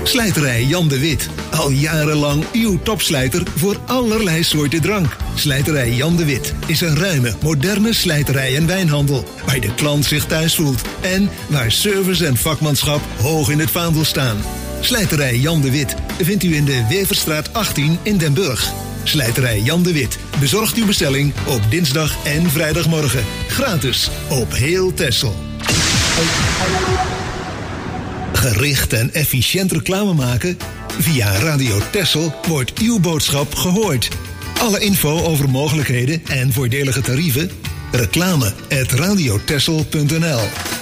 Slijterij Jan de Wit. Al jarenlang uw topslijter voor allerlei soorten drank. Slijterij Jan de Wit is een ruime, moderne slijterij en wijnhandel. Waar de klant zich thuis voelt. En waar service en vakmanschap hoog in het vaandel staan. Slijterij Jan de Wit vindt u in de Weverstraat 18 in Den Burg. Slijterij Jan de Wit bezorgt uw bestelling op dinsdag en vrijdagmorgen. Gratis op heel Texel. Gericht en efficiënt reclame maken? Via Radio Texel wordt uw boodschap gehoord. Alle info over mogelijkheden en voordelige tarieven? reclame@radiotexel.nl.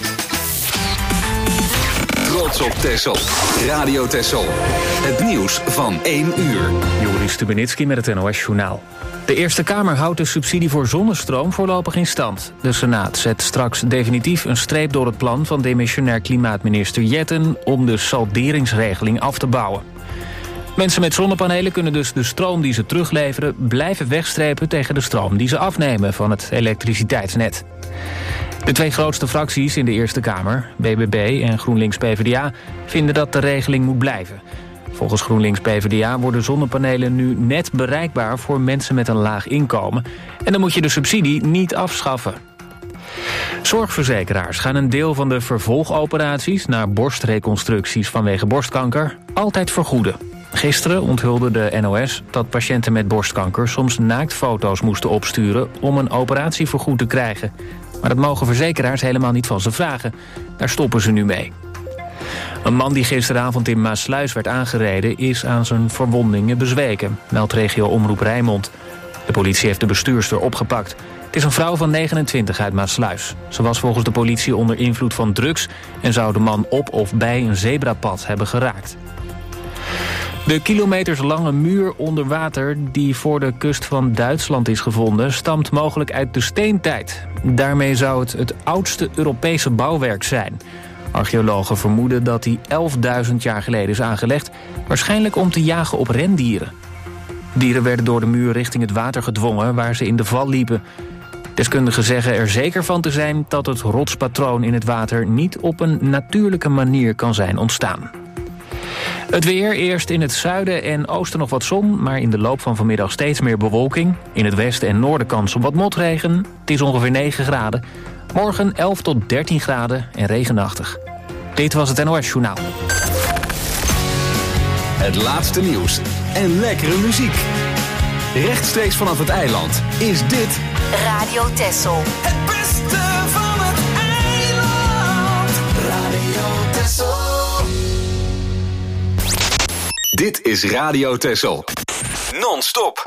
Trots op Texel. Radio Texel. Het nieuws van 1 uur. Joris Stubenitski met het NOS-journaal. De Eerste Kamer houdt de subsidie voor zonnestroom voorlopig in stand. De Senaat zet straks definitief een streep door het plan van demissionair klimaatminister Jetten om de salderingsregeling af te bouwen. Mensen met zonnepanelen kunnen dus de stroom die ze terugleveren blijven wegstrepen tegen de stroom die ze afnemen van het elektriciteitsnet. De twee grootste fracties in de Eerste Kamer, BBB en GroenLinks-PVDA, vinden dat de regeling moet blijven. Volgens GroenLinks-PVDA worden zonnepanelen nu net bereikbaar voor mensen met een laag inkomen. En dan moet je de subsidie niet afschaffen. Zorgverzekeraars gaan een deel van de vervolgoperaties naar borstreconstructies vanwege borstkanker altijd vergoeden. Gisteren onthulde de NOS dat patiënten met borstkanker soms naaktfoto's moesten opsturen om een operatie vergoed te krijgen. Maar dat mogen verzekeraars helemaal niet van ze vragen. Daar stoppen ze nu mee. Een man die gisteravond in Maassluis werd aangereden is aan zijn verwondingen bezweken, meldt regio Omroep Rijnmond. De politie heeft de bestuurster opgepakt. Het is een vrouw van 29 uit Maassluis. Ze was volgens de politie onder invloed van drugs en zou de man op of bij een zebrapad hebben geraakt. De kilometerslange muur onder water die voor de kust van Duitsland is gevonden stamt mogelijk uit de steentijd. Daarmee zou het oudste Europese bouwwerk zijn. Archeologen vermoeden dat die 11.000 jaar geleden is aangelegd, waarschijnlijk om te jagen op rendieren. Dieren werden door de muur richting het water gedwongen waar ze in de val liepen. Deskundigen zeggen er zeker van te zijn dat het rotspatroon in het water niet op een natuurlijke manier kan zijn ontstaan. Het weer, eerst in het zuiden en oosten nog wat zon, maar in de loop van vanmiddag steeds meer bewolking. In het westen en noorden kans op wat motregen. Het is ongeveer 9 graden. Morgen 11 tot 13 graden en regenachtig. Dit was het NOS Journaal. Het laatste nieuws en lekkere muziek. Rechtstreeks vanaf het eiland is dit Radio Texel. Het beste van het eiland. Radio Texel. Dit is Radio Texel. Non-stop.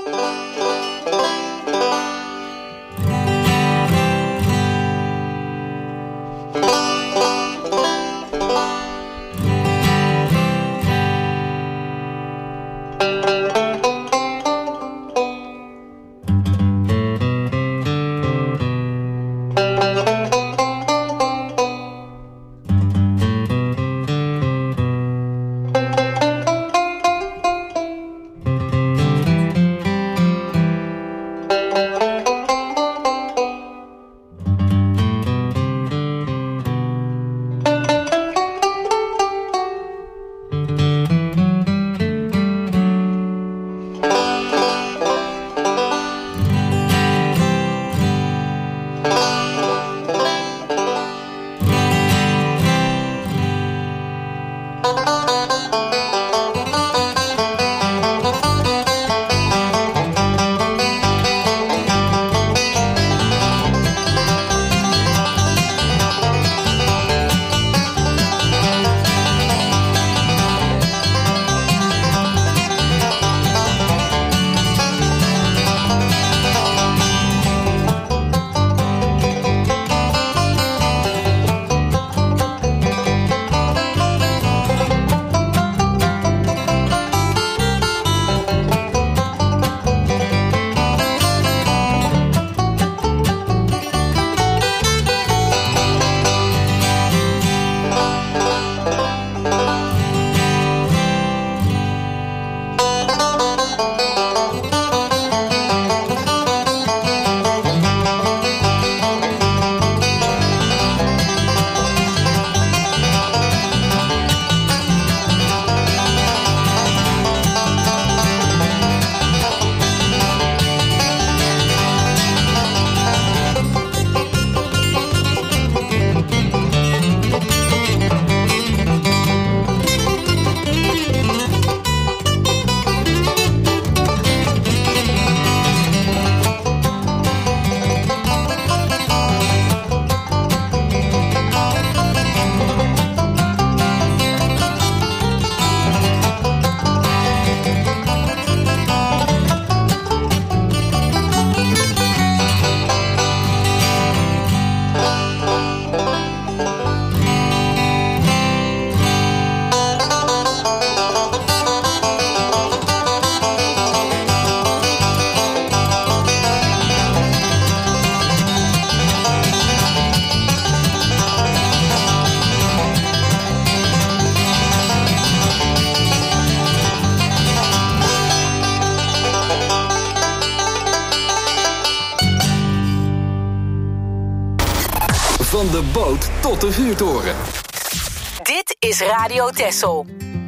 de boot tot de vuurtoren. Dit is Radio Texel.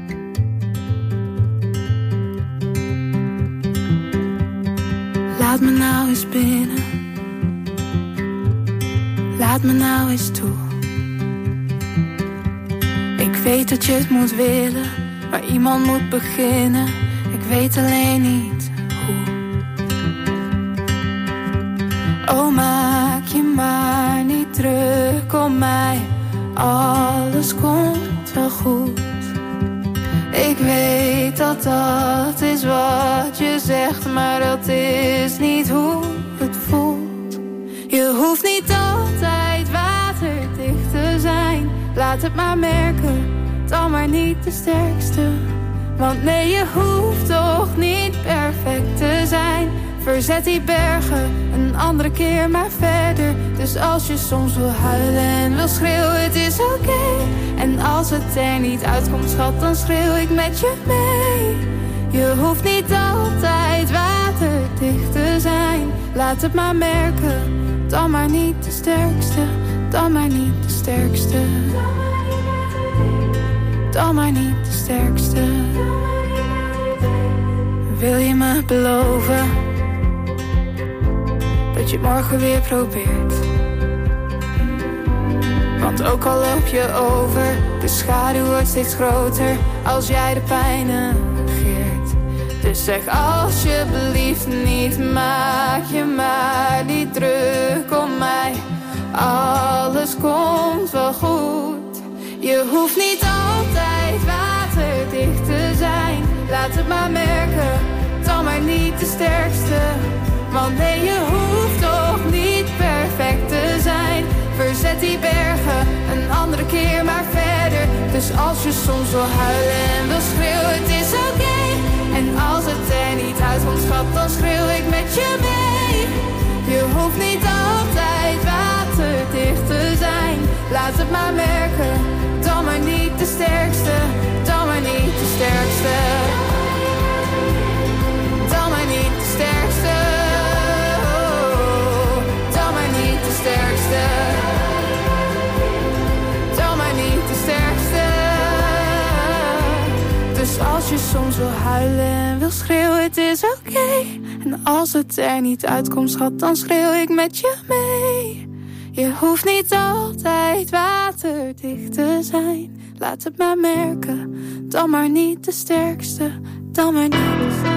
Laat me nou eens binnen. Laat me nou eens toe. Ik weet dat je het moet willen, maar iemand moet beginnen. Ik weet alleen niet hoe. Oh, maak je maar niet druk om mij. Alles komt wel goed. Ik weet dat dat is wat je zegt, maar dat is niet hoe het voelt. Je hoeft niet altijd waterdicht te zijn. Laat het maar merken, dan maar niet de sterkste. Want nee, je hoeft toch niet perfect te zijn. Verzet die bergen, een andere keer maar verder. Dus als je soms wil huilen en wil schreeuwen, het is oké. En als het er niet uitkomt, schat, dan schreeuw ik met je mee. Je hoeft niet altijd waterdicht te zijn. Laat het maar merken, dan maar niet de sterkste. Dan maar niet de sterkste. Dan maar niet de sterkste. Wil je me beloven dat je het morgen weer probeert? Want ook al loop je over, de schaduw wordt steeds groter als jij de pijn negeert. Dus zeg alsjeblieft niet, maak je maar niet druk om mij. Alles komt wel goed. Je hoeft niet altijd waterdicht te zijn. Laat het maar merken, dan maar niet de sterkste. Want nee, je hoeft toch niet perfect te zijn. Verzet die bergen, een andere keer maar verder. Dus als je soms wil huilen en wil schreeuwen, het is oké. En als het er niet uitkomt, schat, dan schreeuw ik met je mee. Je hoeft niet altijd waterdicht te zijn. Laat het maar merken, dan maar niet de sterkste. Dan maar niet de sterkste. Dan maar niet de sterkste. Dan maar niet de sterkste. Dan maar niet de sterkste. Dus als je soms wil huilen en wil schreeuwen, het is oké. En als het er niet uitkomt, schat, dan schreeuw ik met je mee. Je hoeft niet altijd waterdicht te zijn. Laat het maar merken, dan maar niet de sterkste. Dan maar niet de sterkste.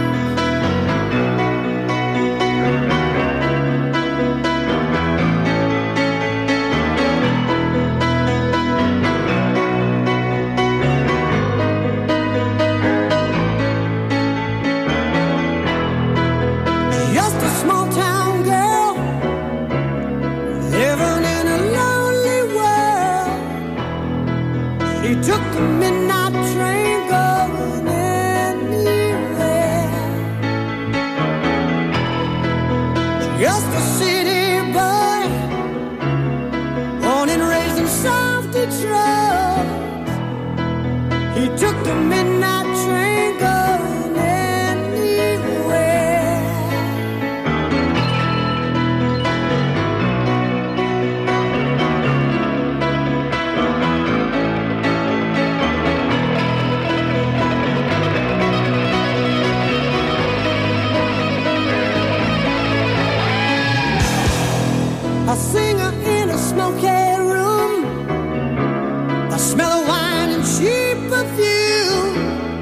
Took the midnight train going anywhere. Just a city boy, born and raised in South Detroit. He took the midnight train going anywhere. A singer in a smoky room, a smell of wine and cheap perfume.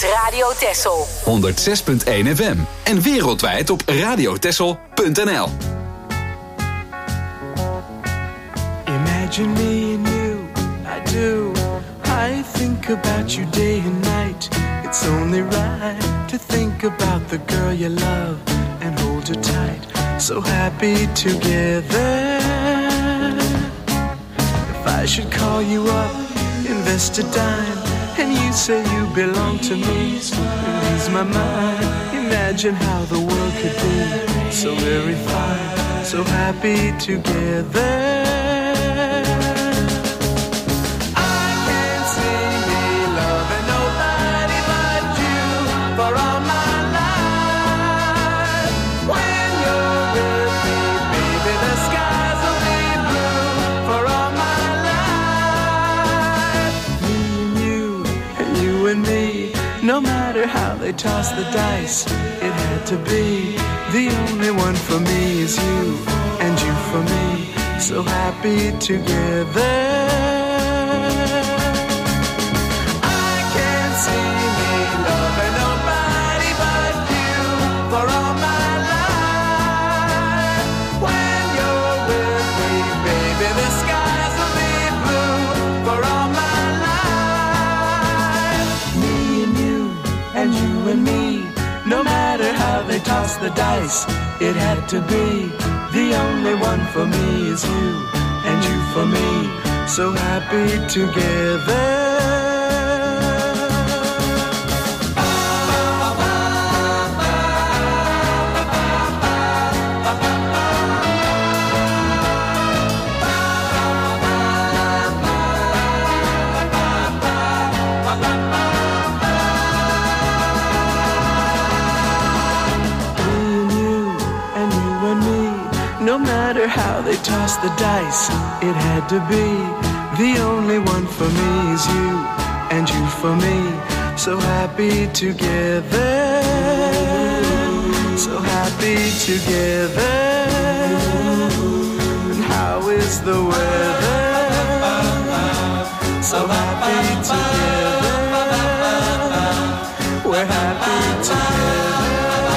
Radio Texel. 106.1 FM. En wereldwijd op radiotexel.nl. Imagine me and you, I do. I think about you day and night. It's only right to think about the girl you love and hold her tight. So happy together. If I should call you up, invest a dime, and you say you belong to me, lose my mind. Imagine how the world could be so very fine, so happy together. No matter how they toss the dice, it had to be. The only one for me is you, and you for me, so happy together. I can't see me loving nobody but you for all my life. When you're with me, baby, the skies will be blue for all my life. Me and you, and you and me, no matter how they toss the dice, it had to be. The only one for me is you, and you for me, so happy together. No matter how they toss the dice, it had to be. The only one for me is you, and you for me, so happy together. So happy together. And how is the weather? So happy together. We're happy together.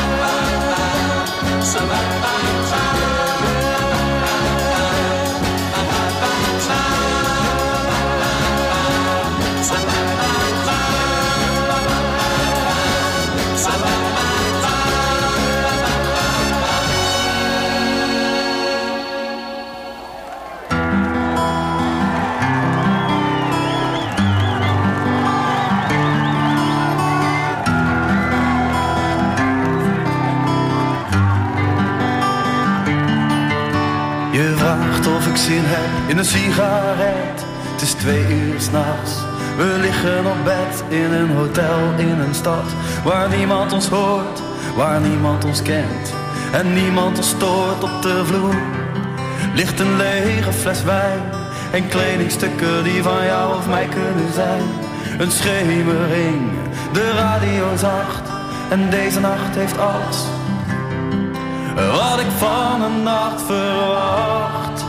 So happy together. Je vraagt of ik zin heb in een sigaret. Het is 2 uur 's nachts. We liggen op bed in een hotel in een stad waar niemand ons hoort, waar niemand ons kent en niemand ons stoort. Op de vloer ligt een lege fles wijn en kledingstukken die van jou of mij kunnen zijn. Een schemering, de radio zacht en deze nacht heeft alles wat ik van een nacht verwacht.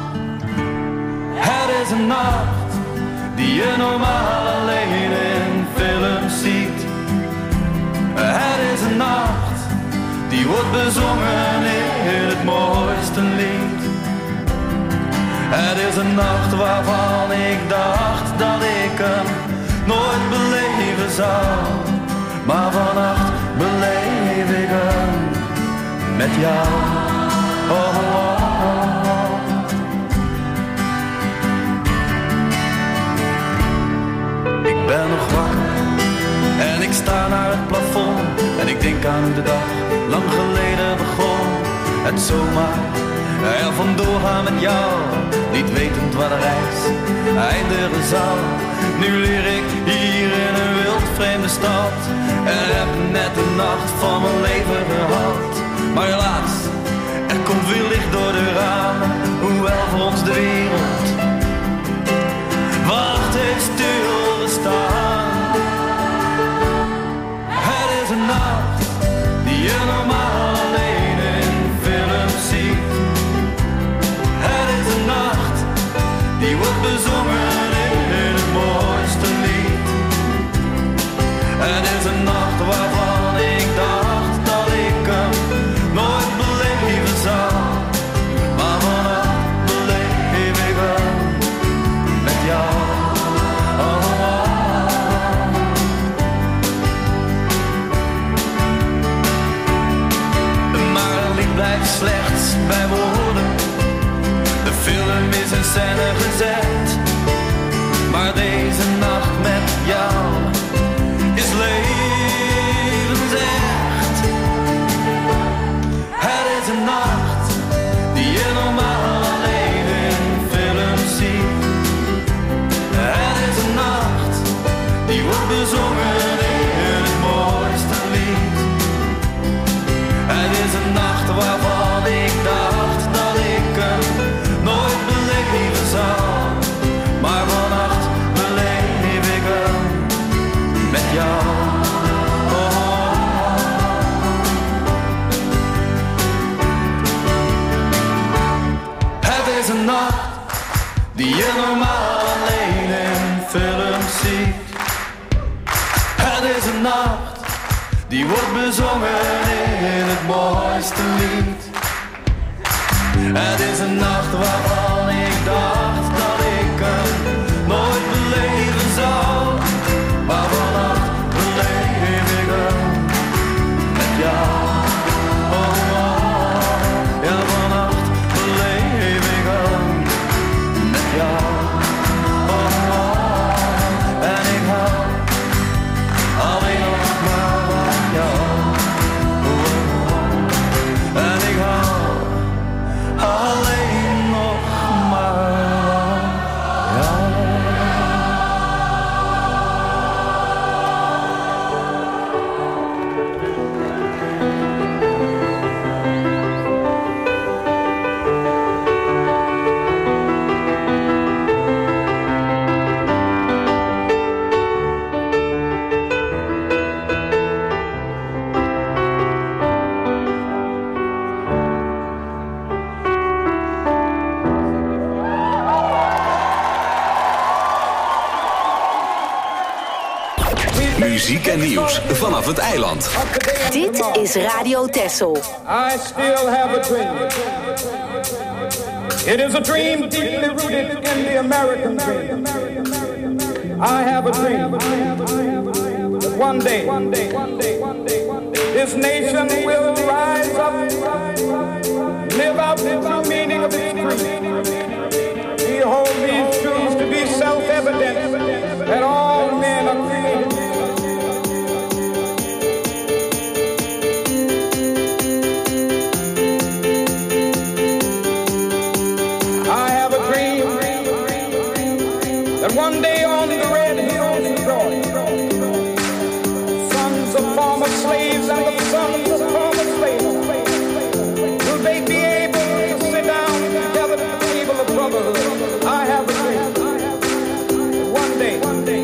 Het is een nacht die je normaal alleen in films ziet. Het is een nacht die wordt bezongen in het mooiste lied. Het is een nacht waarvan ik dacht dat ik hem nooit beleven zou. Maar vannacht beleef ik hem met jou. Oh, oh, oh. Ik ben nog wakker en ik sta naar het plafond en ik denk aan hoe de dag lang geleden begon. Het zomaar er vandoor gaan met jou, niet wetend waar de reis eindigen zal. Nu leer ik hier in een wild vreemde stad en heb net de nacht van mijn leven gehad. Maar helaas, er komt weer licht door de ramen, hoewel voor ons de wereld wacht heeft stilgestaan. Het is een nacht die je normaal alleen in films ziet. Het is een nacht die wordt bezongen in het mooiste lied. Het is een wordt bezongen in het mooiste lied. Het is een nacht waarvan ik dacht dat ik hem nooit beleven zou. Maar vannacht beleef ik hem met jou. Het is een nacht die je normaal alleen in films ziet. Het is een nacht die wordt bezongen in het mooiste lied. Het is een nacht waarvan ik dacht dat ik hem nooit beleven zou. Maar vannacht beleef ik hem met jou. Ja, vannacht beleef ik hem met jou. En ik hou alleen nog maar van jou. En ik hou alleen nog maar van jou. Muziek en nieuws vanaf het eiland. Dit is Radio Texel. I still have a dream. It is a dream deeply rooted in the American dream. I have a dream that one day this nation will rise up, live out the true meaning of its creed. We hold these truths to be self-evident that all men are created. One day on the red hills of Georgia, sons of former slaves and the sons of former slaves, will they be able to sit down together at the table of brotherhood? I have a dream. One day.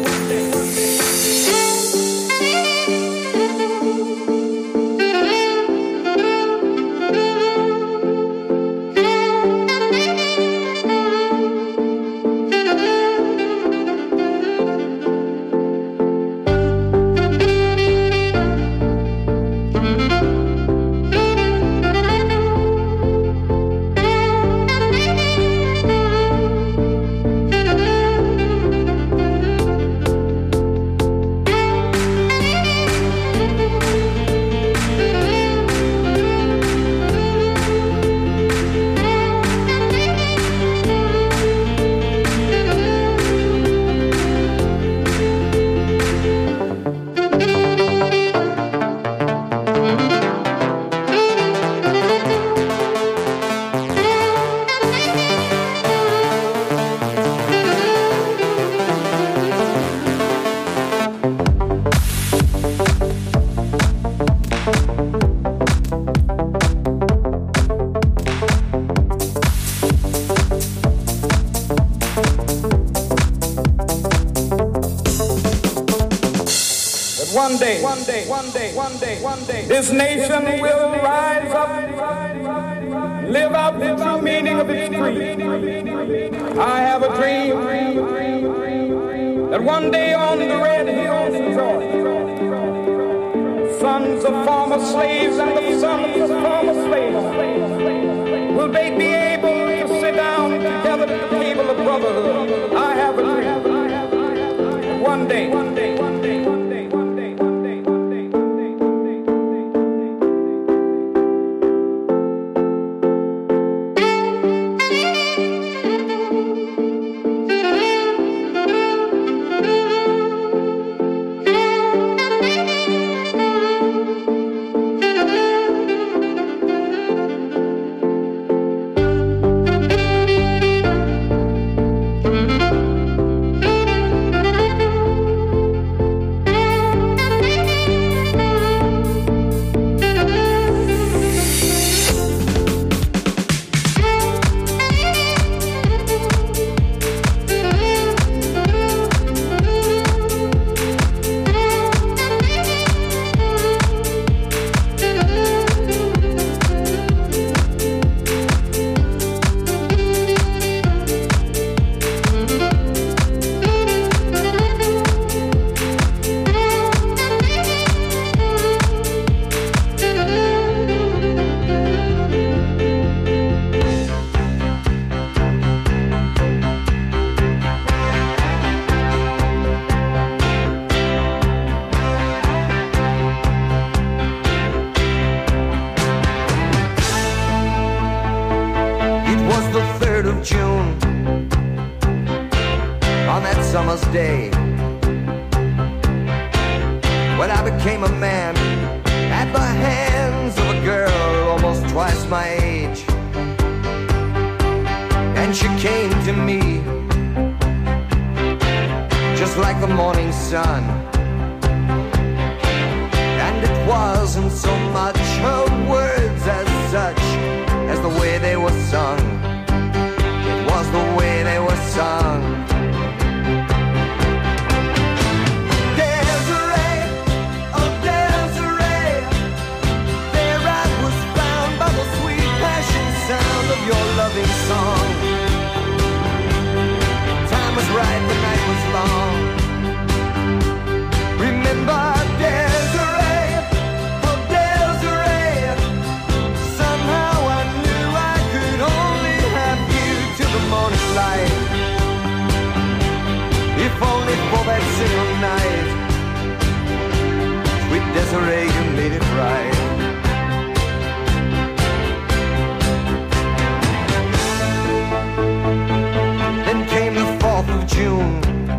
One day, this nation will rise up, live out the true meaning of its creed. I have a dream that one day on the red hills of Georgia, sons of former slaves and the sons of former slaves, will they be able to sit down together at the table of brotherhood? I have a dream. One day. June, on that summer's day, when I became a man at the hands of a girl almost twice my age. And she came to me just like the morning sun. And it wasn't so much her words as such as the way they were sung. It was the way they were sung. Desiree, oh Desiree, there I was found by the sweet passion sound of your loving song. Time was right, the night was long. Remember Desiree, oh Desiree, somehow I knew I could only have you till the morning light. If only for that single night. Sweet Desiree, you made it right. Then came the 4th of June,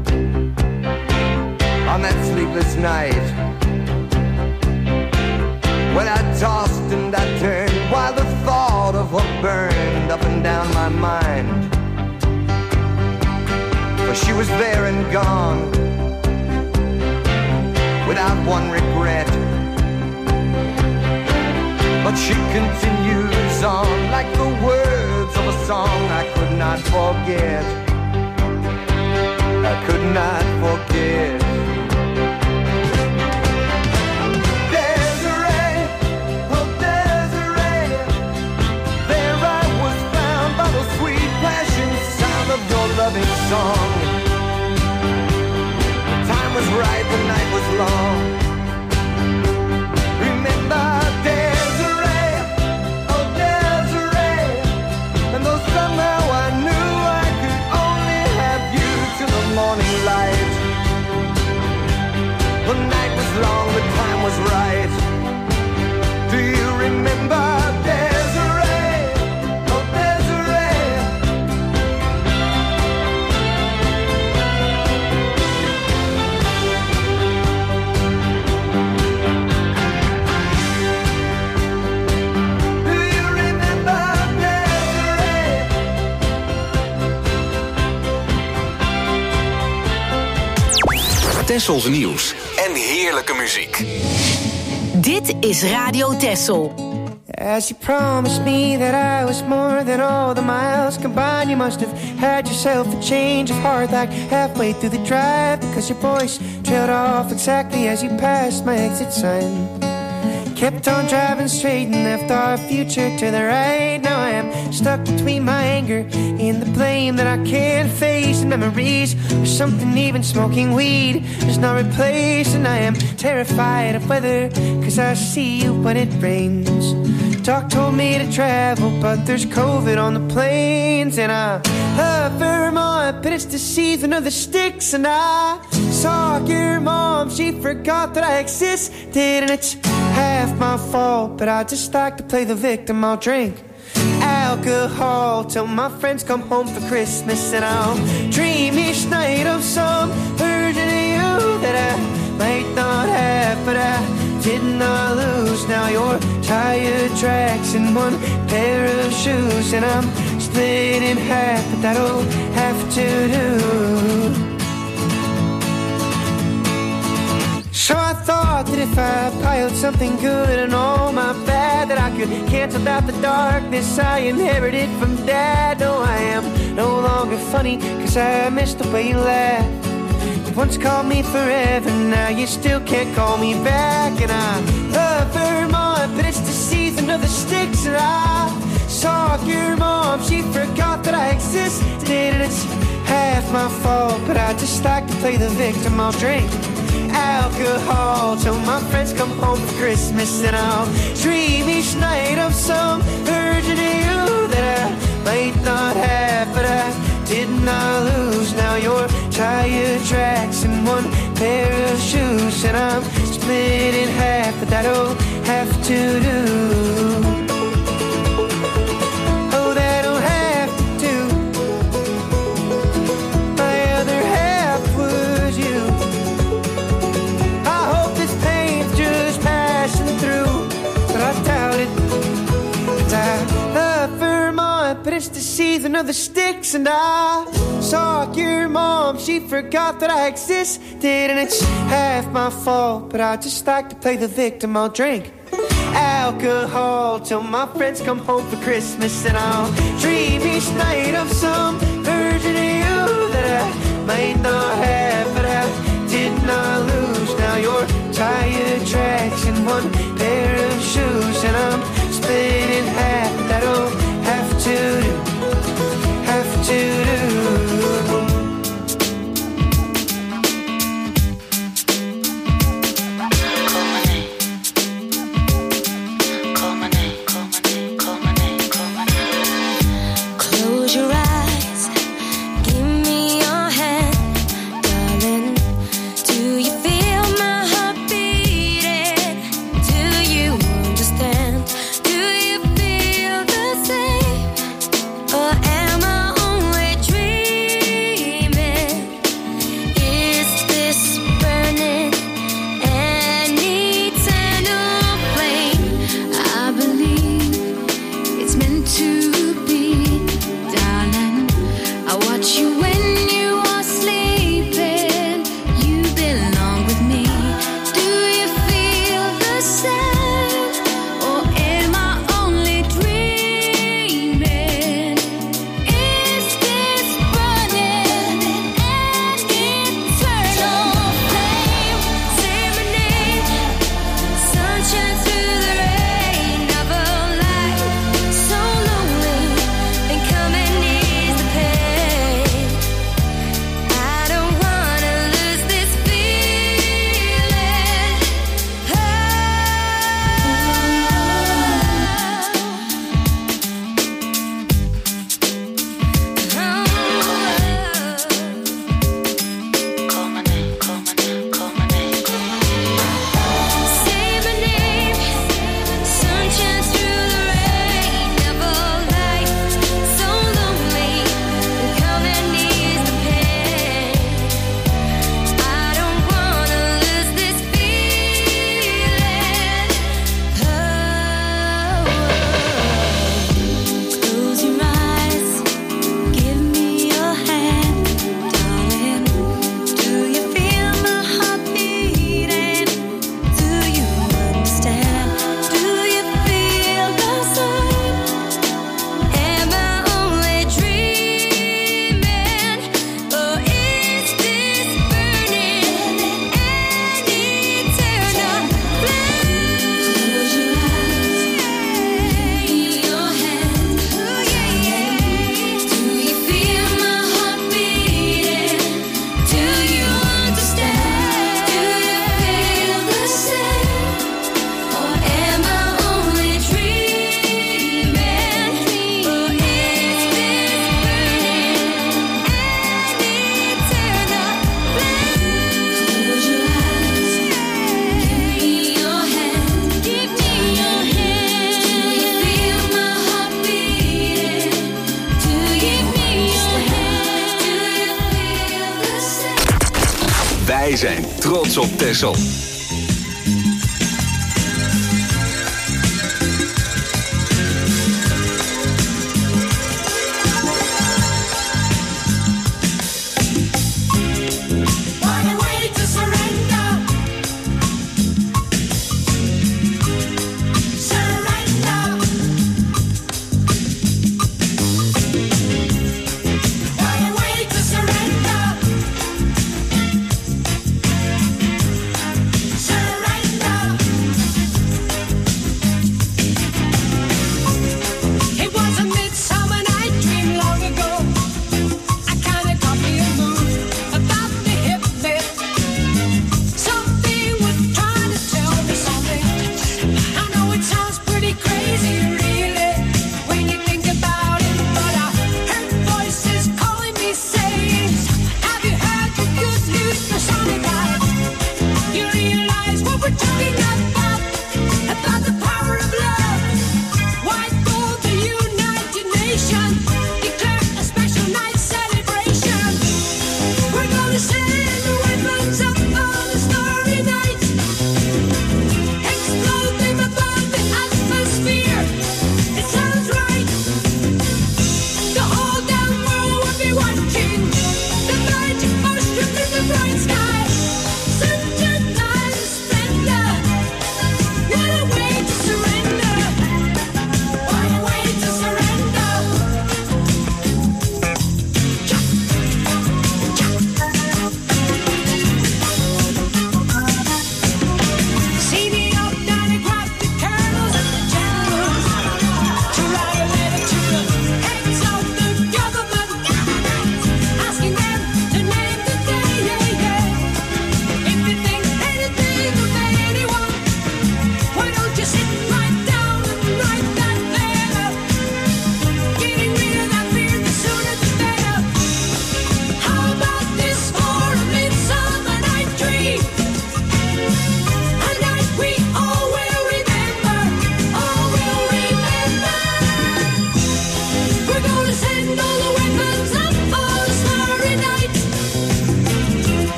on that sleepless night, when I tossed and I turned while the thought of her burned up and down my mind. For she was there and gone, without one regret. But she continues on like the words of a song I could not forget. I could not forget. Desiree, oh Desiree, there I was found by the sweet passion sound of your loving song. The time was right, the night was long. Remember Desiree, oh Desiree, and though somehow I knew I could only have you till the morning light. The night was long, the time was right. Do you remember Desiree, oh Desiree? Do you remember Desiree? Tessels nieuws en heerlijke muziek. Dit is Radio Tessel. As you promised me that I was more than all the miles combined, you must have had yourself a change of heart like halfway through the drive, because your voice trailed off exactly as you passed my exit sign. Kept on driving straight and left our future to the right. Now I am stuck between my anger and the blame that I can't face, and memories or something even smoking weed does not replace. And I am terrified of weather, cause I see you when it rains. Doc told me to travel, but there's COVID on the planes. And I love Vermont, but it's the season of the sticks. And I saw your mom, she forgot that I existed. And it's half my fault, but I just like to play the victim. I'll drink alcohol till my friends come home for Christmas. And I'll dream each night of some version of you that I might not have, but I did not lose. Now your tire tracks in one pair of shoes, and I'm split in half, but that'll have to do. So I thought that if I piled something good and all my bad, that I could cancel out the darkness I inherited from Dad. No, I am no longer funny, cause I missed the way you laughed. You once called me forever, now you still can't call me back. And I love Vermont, but it's the season of the sticks. And I saw your mom, she forgot that I existed. And it's half my fault, but I just like to play the victim. I'll drink alcohol till my friends come home for Christmas, and I'll dream each night of some version of you that I might not have, but I did not lose. Now your tire tracks in one pair of shoes, and I'm split in half, but that'll have to do. Oh, that'll have to do. of the sticks. And I saw your mom, she forgot that I existed. And it's half my fault, but I just like to play the victim. I'll drink alcohol till my friends come home for Christmas. And I'll dream each night of some version of you that I might not have, but I did not lose. Now you're tire tracks and one pair of shoes, and I'm split in half. That'll have to do, have to do. Wij zijn trots op Texel.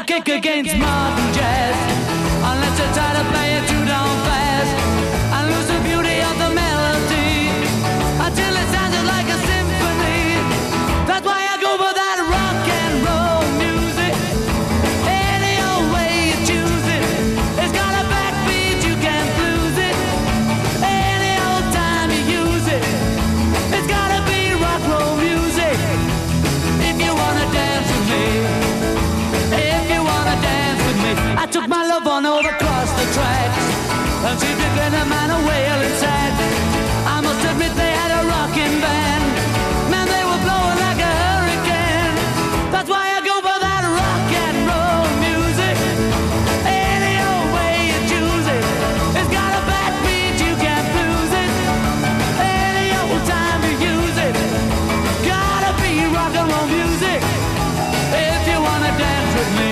kick against modern jazz, unless you try to play it too down fast and lose the beauty of the melody until it sounded like a symphony. That's why I go for that rock and roll music. Any old way you choose it, it's got a backbeat, you can't lose it. Any old time you use it, it's gotta be rock roll music. If you wanna dance with me, if you wanna dance with me, I took my love on over across the tracks and she took a man a wailing sad. I must admit they had a rocking band. Man, they were blowing like a hurricane. That's why I go for that rock and roll music. Any old way you choose it, it's got a backbeat, you can't lose it. Any old time you use it, gotta be rock and roll music. If you wanna dance with me,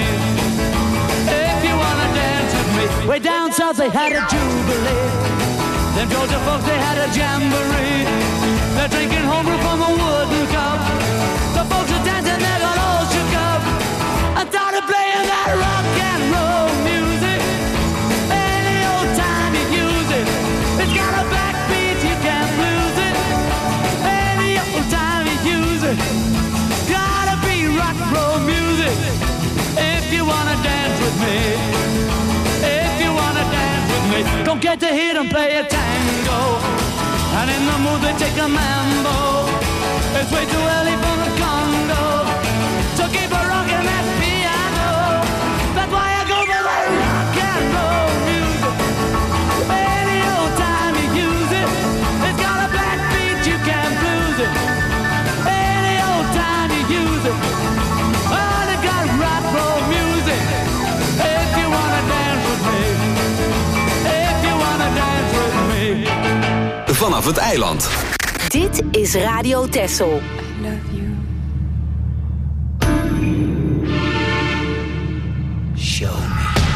if you wanna dance with me. Way down south they had a jubilee. Them Georgia folks, they had a jamboree. They're drinking homebrew from a wooden cup. The folks are dancing, they got all shook up and started playing that rock and roll music. Any old time you use it, it's got a backbeat, you can't lose it. Any old time you use it, gotta be rock and roll music. If you wanna dance with me, if you wanna dance with me, don't get to hear them play a tango, and in the mood they take a mambo. It's way too early for the Congo, so keep a rockin' that piano. That's why I go for that rock and roll music. Any old time you use it, it's got a backbeat, you can't lose it. Any old time you use it, oh, they got rock roll music. If you wanna dance with me, if you wanna dance with me. Vanaf het eiland. Dit is Radio Texel. I love you. Show me.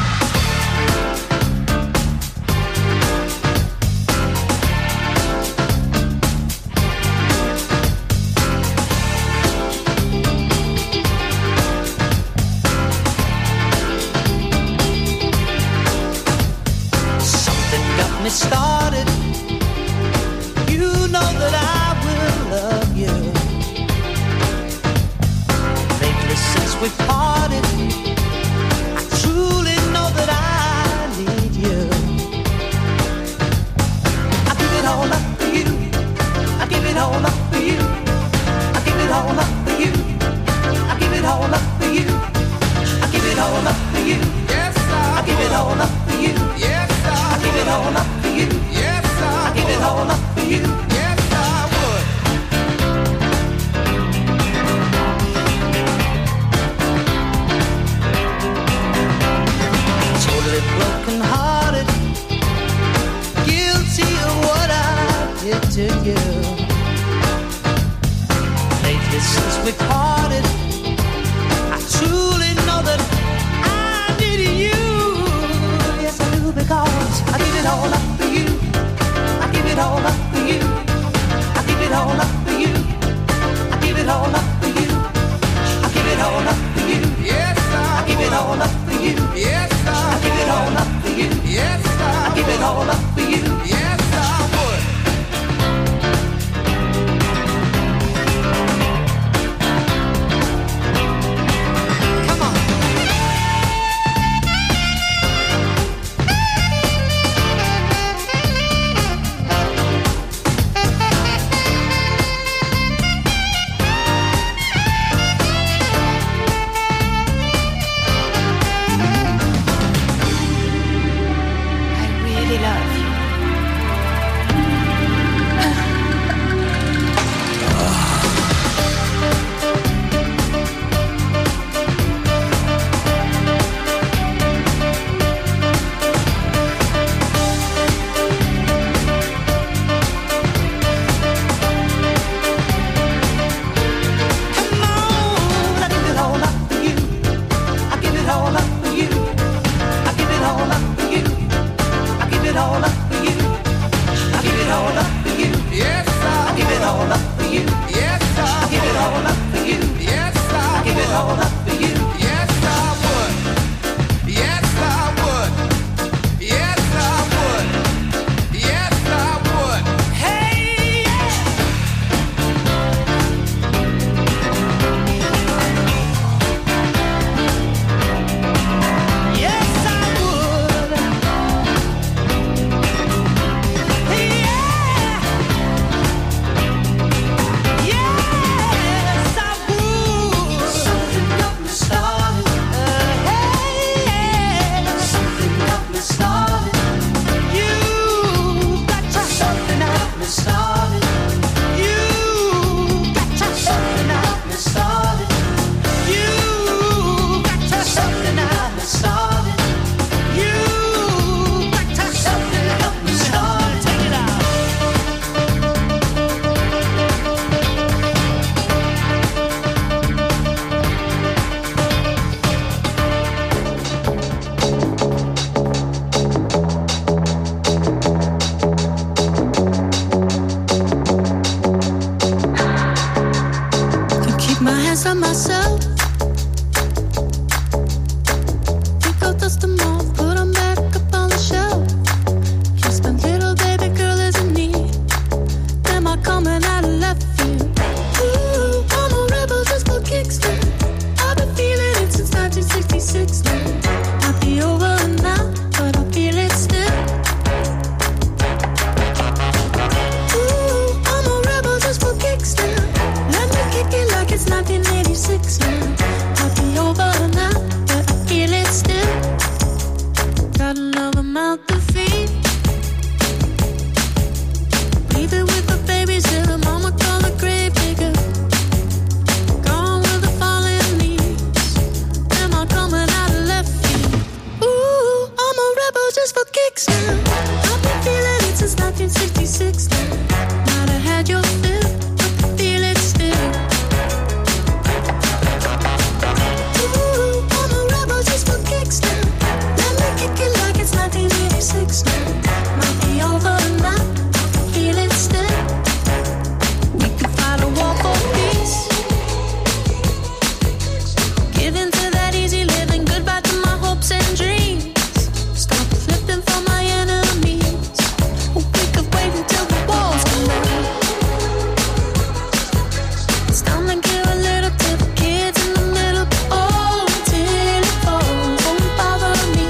Something got me started. You know that I will love you. Lately since we parted, I truly know that I need you. I give it all up for you. I give it all up for you. I give it all up for you. I give it all up for you. I give it all up for you. Yes, I give it all up for you. Yes, I give it all up for you. Yes, I give it all up for you. Yes, I would. Totally broken hearted, guilty of what I did to you. Lately since we parted, I truly know that I need you. Yes, I do, because I give it all up for you. I give it all up for you. I give it all up for you. I give it all up for you. I give it all up for you. Yes, I give it all up for you. Yes, I give it all up for you. Yes, I give it all up for you. Yes, I would. Come on. all up for you. Yes, I give it all up for you. Yes, I would. 1966 now. Might have had your fill, but feel it still. Ooh, I'm a rebel just for kicks now. Let me kick it like it's 1986 now. Might be over now, feel it still. We could fight a war for peace. Give in to that easy living, goodbye to my hopes and dreams. Stop flipping for my enemies. We could wait until the walls come down. It's time to give a little to the kids in the middle. Oh, until it falls, won't bother me.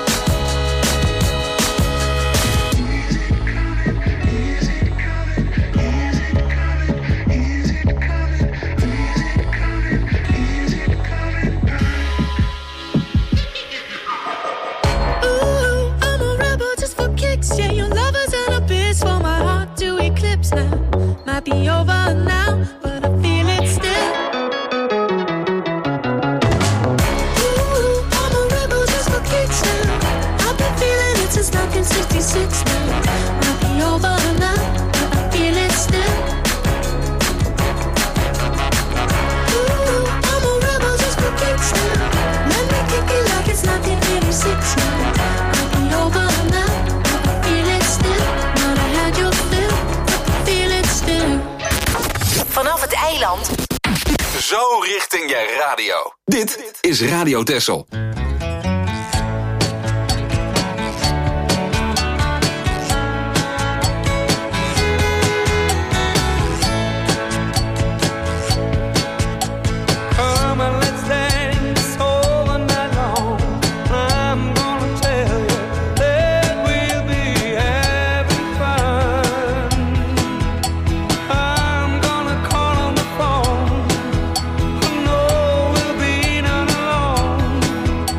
Ooh, I'm a rebel just for kicks. Yeah, your lovers and a bitch for my heart to eclipse now. Might be over now, but I feel it still. Ooh, I'm a rebel just for kicks now. I've been feeling it since 1966 now. Might be over now, but I feel it still. Ooh, I'm a rebel just for kicks now. Let me kick it like it's 1986 now. Might be over now, but I feel it still. Might have had your fill, but I feel it still. Vanaf het eiland. Zo richting je radio. Dit is Radio Texel. Come and let's dance all the night long. I'm gonna tell you that we'll be having fun. I'm gonna call on the phone. No, we'll be not alone.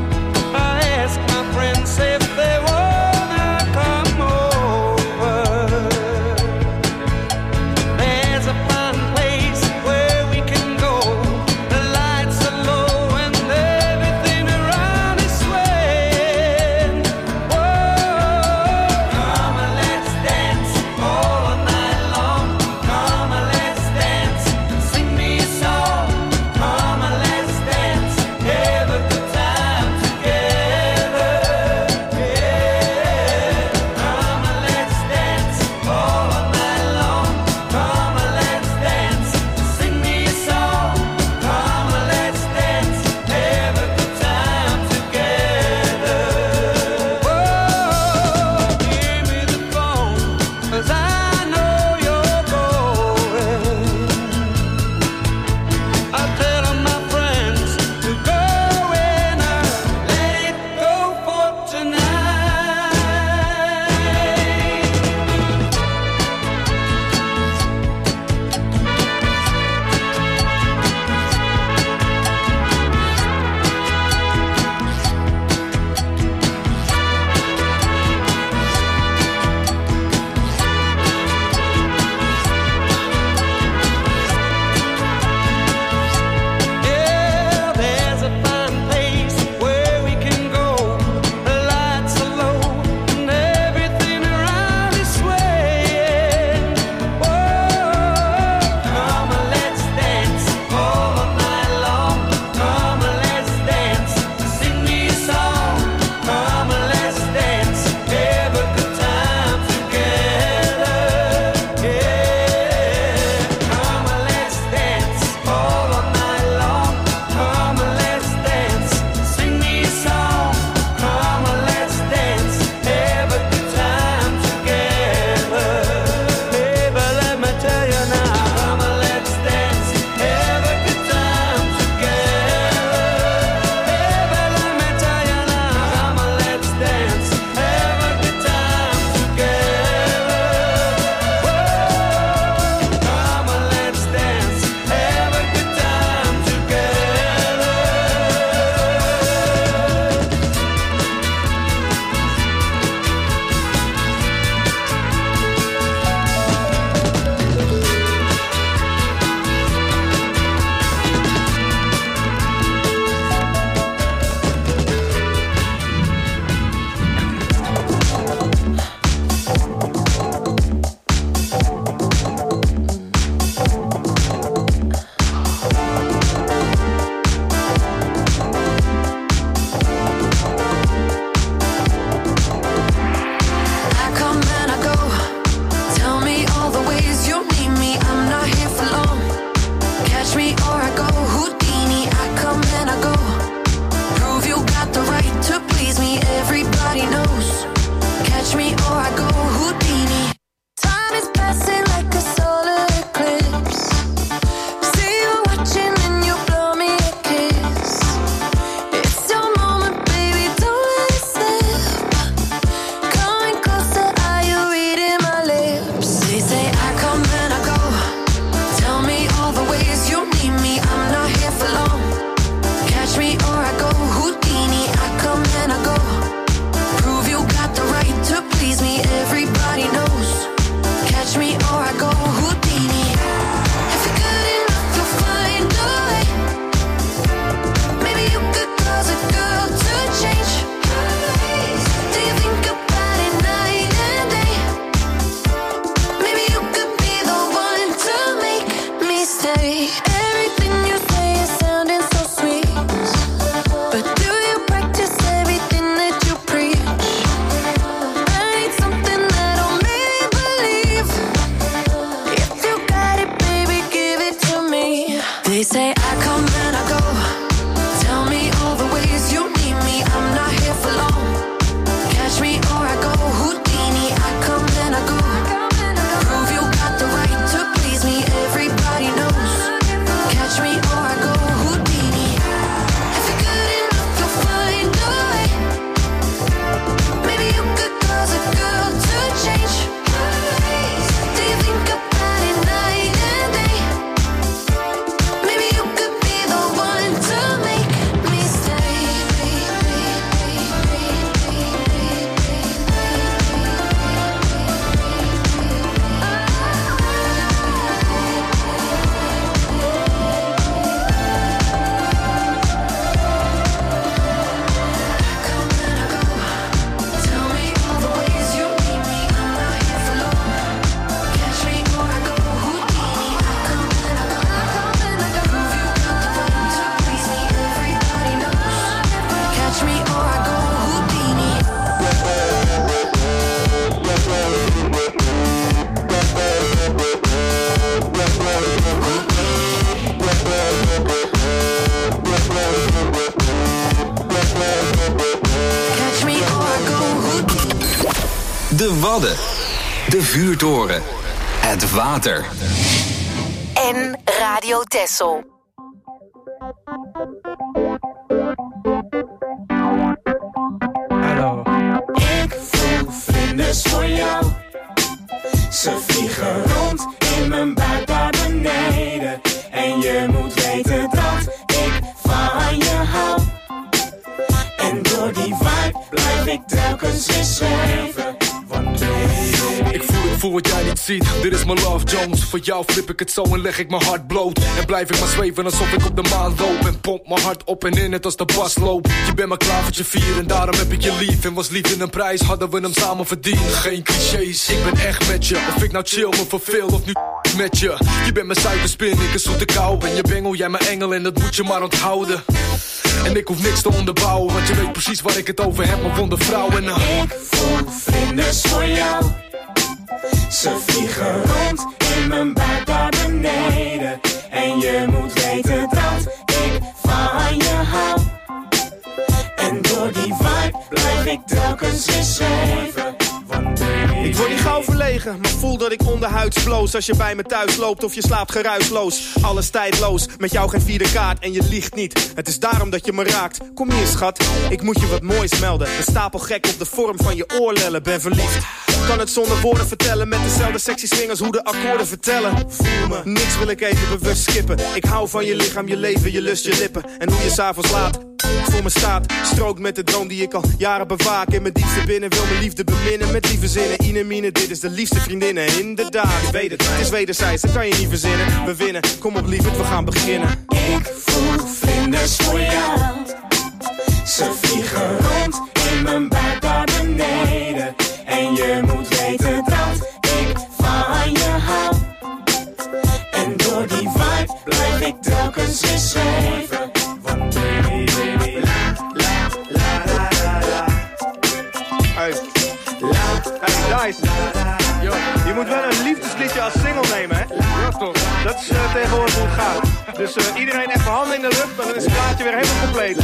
Wadden. De vuurtoren. Het water. En Radio Texel. Hallo. Ik voel vlinders voor jou. Ze vliegen rond in mijn buik naar beneden. En je moet weten dat ik van je hou. En door die vibe blijf ik telkens weer zweven. Ik voel wat jij niet ziet, dit is mijn love Jones. Voor jou flip ik het zo en leg ik mijn hart bloot. En blijf ik maar zweven alsof ik op de maan loop. En pomp mijn hart op en in het als de bas loopt. Je bent mijn klavertje 4 en daarom heb ik je lief. En was lief in een prijs, hadden we hem samen verdiend. Geen clichés, ik ben echt met je. Of ik nou chill, me verveel of nu met je. Je bent mijn suikerspin, ik een zoete kou. Ben je bengel, jij mijn engel en dat moet je maar onthouden. En ik hoef niks te onderbouwen, want je weet precies waar ik het over heb, mijn wonde vrouw. En ik voel vlinders voor jou. Ze vliegen rond in mijn buik naar beneden. En je moet weten dat ik van je hou. En door die vibe blijf ik telkens weer zweven. Ik word niet gauw verlegen, maar voel dat ik onderhuids bloos. Als je bij me thuis loopt of je slaapt geruisloos. Alles tijdloos, met jou geen vierde kaart en je liegt niet. Het is daarom dat je me raakt. Kom hier schat, ik moet je wat moois melden. Een stapel gek op de vorm van je oorlellen, ben verliefd. Kan het zonder woorden vertellen, met dezelfde sexy swingers hoe de akkoorden vertellen. Voel me, niks wil ik even bewust skippen. Ik hou van je lichaam, je leven, je lust, je lippen. En hoe je s'avonds laat voor me staat. Strookt met de droom die ik al jaren bewaak. In mijn diepste binnen wil mijn liefde beminnen. Met lieve zinnen, Ine Mine, dit is de liefste vriendin. En inderdaad, je weet het is wederzijds, dat kan je niet verzinnen. We winnen, kom op lieverd, we gaan beginnen. Ik voel vlinders voor jou. Ze vliegen rond in mijn buik naar beneden. En je moet weten dat ik van je hou. En door die vibe blijf ik telkens weer zweven. Want baby, baby, la, la, la, la, la. Hey, Dice. Yo, je moet wel een liefdesliedje als single nemen, hè? Ja, toch. Dat is tegenwoordig hoe het gaat. Dus iedereen even handen in de lucht, dan is het plaatje weer helemaal compleet.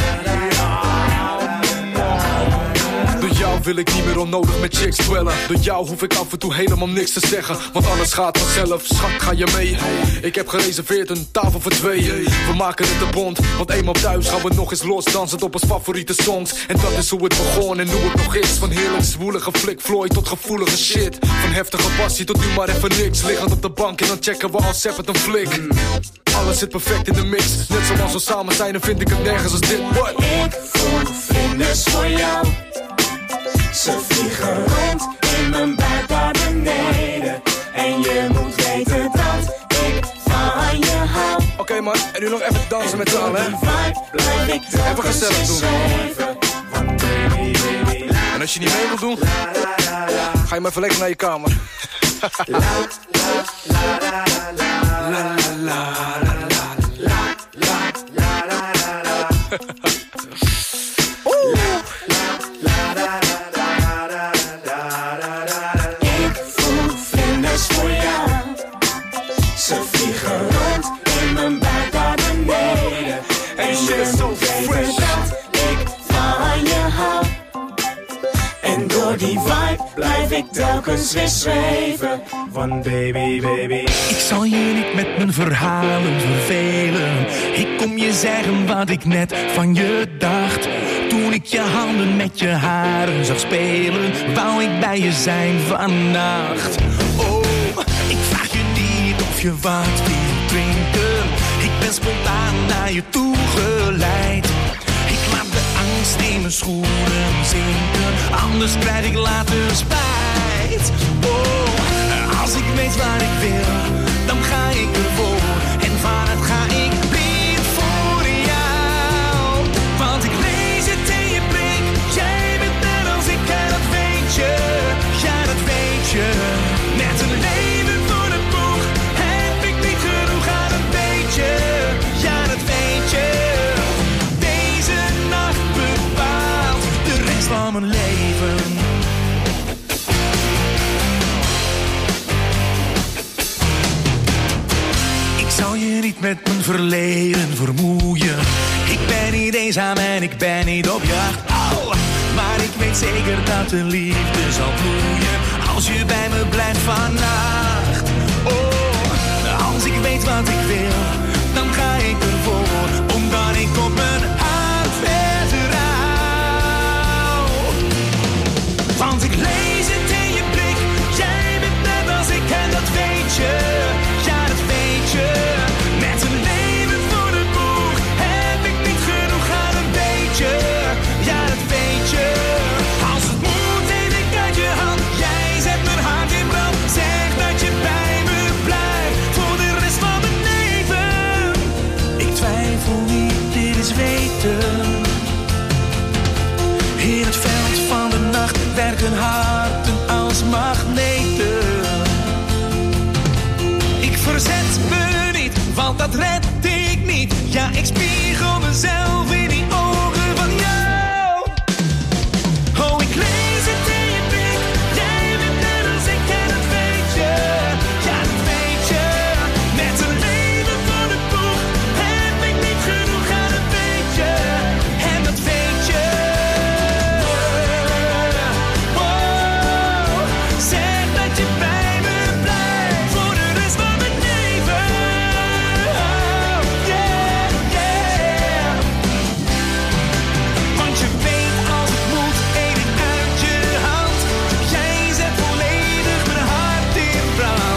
Door jou wil ik niet meer onnodig met chicks dwellen. Door jou hoef ik af en toe helemaal niks te zeggen. Want alles gaat vanzelf, schat, ga je mee? Ik heb gereserveerd een tafel voor 2. We maken het een bond, want eenmaal thuis gaan we nog eens los. Dansend op ons favoriete songs. En dat is hoe het begon en hoe het nog is. Van heerlijk zwoelige Flick Floyd tot gevoelige shit. Van heftige passie tot nu maar even niks. Liggend op de bank en dan checken we al separate een flik. Alles zit perfect in de mix. Net zoals we samen zijn, dan vind ik het nergens als dit. What? Ik voel vlinders voor jou. Ze vliegen rond in mijn buik naar beneden. En je moet weten dat ik van je hou. Oké man, en nu nog even dansen met z'n allen, hè? Even gezellig doen. En als je niet mee wilt doen, ga je maar even lekker naar je kamer. La la la la la la la voor jou. Ze vliegen rond in mijn buik naar beneden. En je moet weten dat ik van je hou. En door die vibe blijf ik telkens weer zweven. Want baby, baby, ik zal je niet met mijn verhalen vervelen. Ik kom je zeggen wat ik net van je dacht. Toen ik je handen met je haren zag spelen, wou ik bij je zijn vannacht. Oh, ik vraag je niet of je wat wil drinken. Ik ben spontaan naar je toe geleid. Ik laat de angst in mijn schoenen zinken, anders krijg ik later spijt. Oh, als ik weet waar ik wil, dan ga ik ervoor. En vanuit ga ik blind voor jou. Want ik lees het in je blik, jij bent net als ik en dat weet je. Ja, dat weet je. Net een leven voor de boeg, heb ik niet genoeg aan een beetje. Ja, dat weet je. Deze nacht bepaalt de rest van mijn leven. Ik zal je niet met mijn verleden vermoeien. Ik ben niet eenzaam en ik ben niet op jacht. Oh, maar ik weet zeker dat de liefde zal bloeien als je bij me blijft vannacht. Oh, als ik weet wat ik wil, dan ga ik ervoor, omdat ik op mijn hart vertrouw. Want ik lees het in je blik, jij bent net als ik en dat weet je. Ja, dat weet je. Met een leven voor de boeg heb ik niet genoeg aan een beetje. Ja, dat weet je. Als het moet, neem ik uit je hand. Jij zet mijn hart in brand. Zeg dat je bij me blijft voor de rest van mijn leven. Ik twijfel niet, dit is weten. In het veld van de nacht werken harten als magneten. Ik verzet me niet, want dat red ik niet. Ja, ik spiegel mezelf in die ogen van jou. Oh, ik lees het in je blik. Jij bent net als ik en dat weet je. Ja, dat weet je. Met een leven voor de boeg heb ik niet genoeg aan een beetje. En dat weet je. Oh, zeg dat je bij me blijft voor de rest van mijn leven. Oh, yeah, yeah. Want je weet als het moet, eet ik uit je hand. Jij zet volledig mijn hart in brand.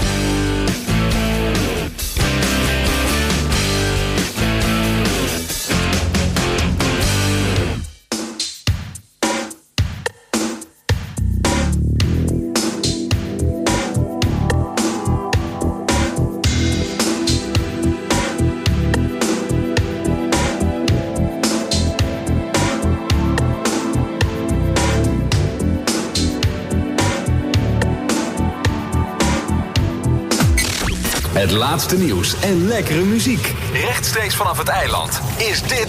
Het laatste nieuws en lekkere muziek. Rechtstreeks vanaf het eiland is dit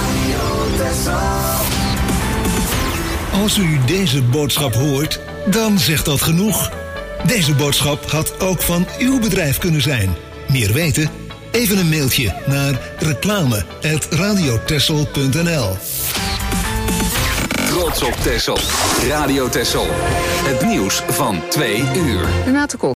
Als u deze boodschap hoort, dan zegt dat genoeg. Deze boodschap had ook van uw bedrijf kunnen zijn. Meer weten? Even een mailtje naar reclame@radiotessel.nl. Trots op Texel. Radio Texel. Het nieuws van 2 uur. Renate Kok.